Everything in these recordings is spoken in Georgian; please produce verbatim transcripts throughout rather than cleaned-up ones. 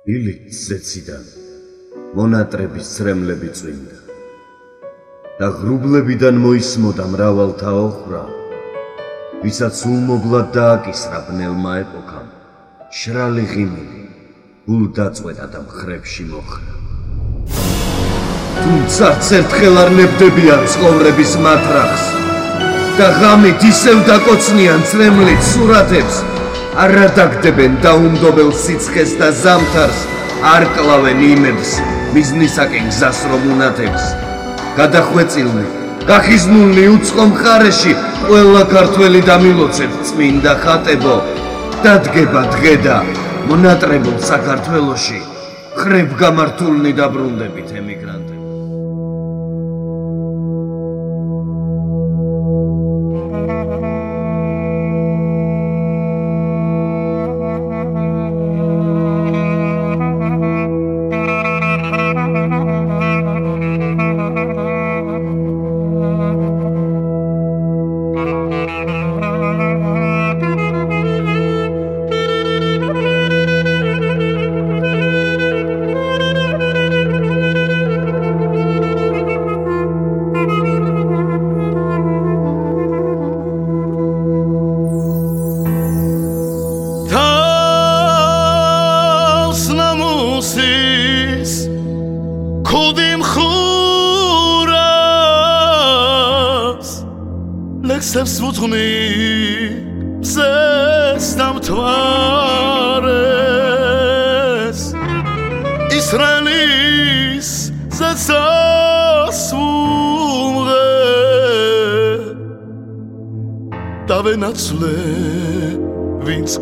დილით ზეციდან მონატრების ცრემლები წვიმდა და ღრუბლებიდან მოისმოდა მრავალთა ოხრა, ვისაც ულმობლად დააკისრა ბნელმა ეპოქამ, შრალი ღიმილი გულ დაწყვეტა და მხრებში მოხრა. თუმცა ერთხელ არ ნებდებიან ცხოვრების მათრახს და ღამით ისევ დაკოცნიან ცრემლით სურათებს, არ ადაგდებენ დაუნდობელ სიცხეს და ზამთარს, არ კლავენ იმედს მიზნისაკენ გზას რომ უნათებს. გადახვეწილნი, გახიზნულნი უწყო მხარეში ყველა ქართველი დამილოცეთ წმინდა ხატებო, დადგება დღე და მონატრებულ საქართველოში ხრებ გამართულნი დაბრუნდებით ემიგრანტები. Leksevs vutgni zes damtvares Israelis zetsas umre Davenatsle vins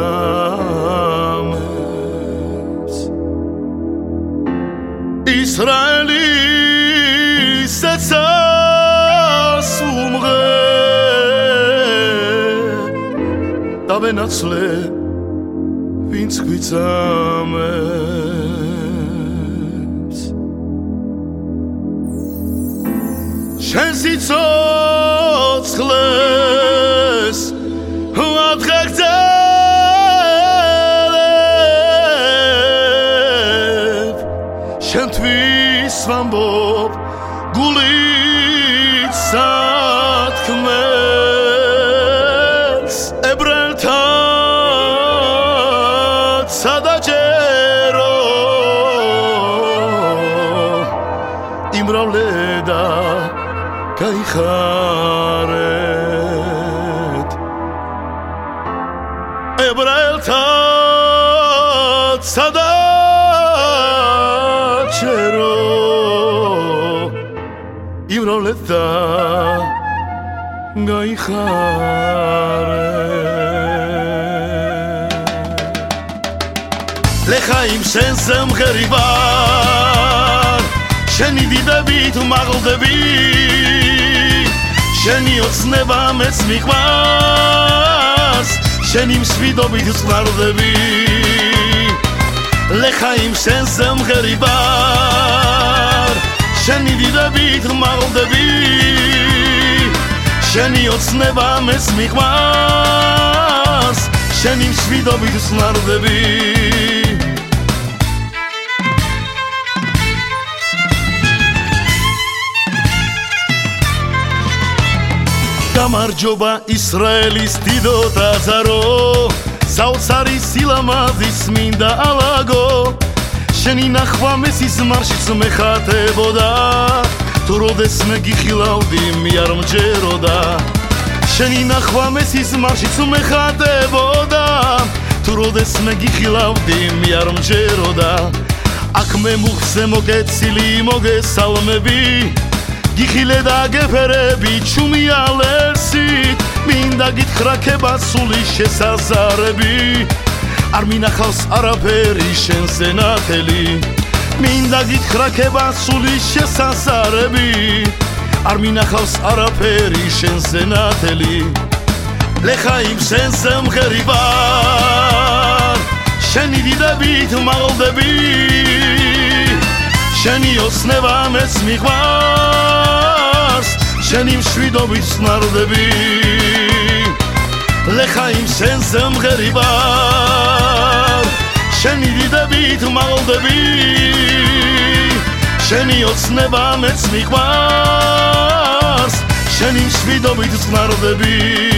kvitzames Israelis zetsas umre Davenatsle vins kvitzames Shen sitzotzles adchaktelef Shen tvis vambob gulit satkmes Ebrelta sadajero Imravleda kaycharet Ebrelta sadajero Imravleda kaycharet Lechaim shen zemgheri var Sheni didabit umagldebi Sheni otsneba mets mikhvas Sheni msvidobit utsnardebi Lechaim shen zemgheri var Sheni didabit umagldebi Sheni otsneba mets mikhvas Sheni msvidobit utsnardebi გამარჯობა ისრაელის დიდო ტაძარო საოცარი სილამაზის მინდა ალაგო შენი ნახვა მესის მარშიც მეხატებოდა თუ როდეს მე გიხილავდი მე არ მჯეროდა შენი ნახვა მესის მარშიც მეხატებოდა თუ როდეს მე გიხილავდი მე არ მჯეროდა აქ მე მუხზე მოკეცილი მოგესალმები გიხილე და გეფერები ჩუმიალერსით მინდა გითხრა ქებასული შესაზარები არ მინახავს არაფერი შენზე ნათელი მინდა გითხრა ქებასული შესაზარები არ მინახავს არაფერი შენზე ნათელი ლეხაიმ შენზე მღერი ვარ შენი დიდებით მაღლდები შენი ოცნება მეც მიყვარს შენი მშვიდობით სნარდები ლეხაიმ შენზე მღერი ვარ შენი დიდებით მაღლდები შენი ოცნება მეც მიყვარს შენი მშვიდობით წყნარდები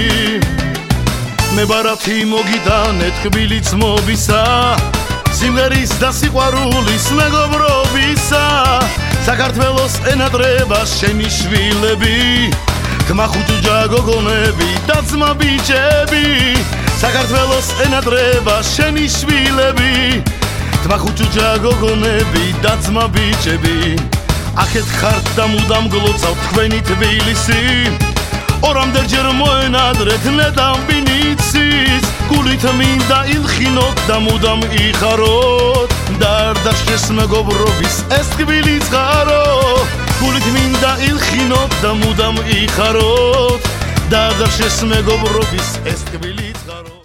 მე ბარათი მოგიტანე თბილიც მობისა სიმღერის და სიყვარულის მეგობრობისა საქართველოს ენატრება შენი შვილები თმახუჭუჯა გოგონები და ძმა ბიჭები საქართველოს ენატრება შენი შვილები თმახუჭუჯა გოგონები და ძმა ბიჭები აქეთ ხართ და მუდამ გლოცავთ თქვენი თბილისი ორამდეჯერ მოენადრეთ ნედამბინიცის გულით მინდა ილხინოთ და მუდამ იხაროთ და არ დაშეს მეგობრობის ეს თბილი წყარო გულით მინდა ილხინოთ და მუდამ იხაროთ და არ დაშეს მეგობრობის ეს თბილი წყარო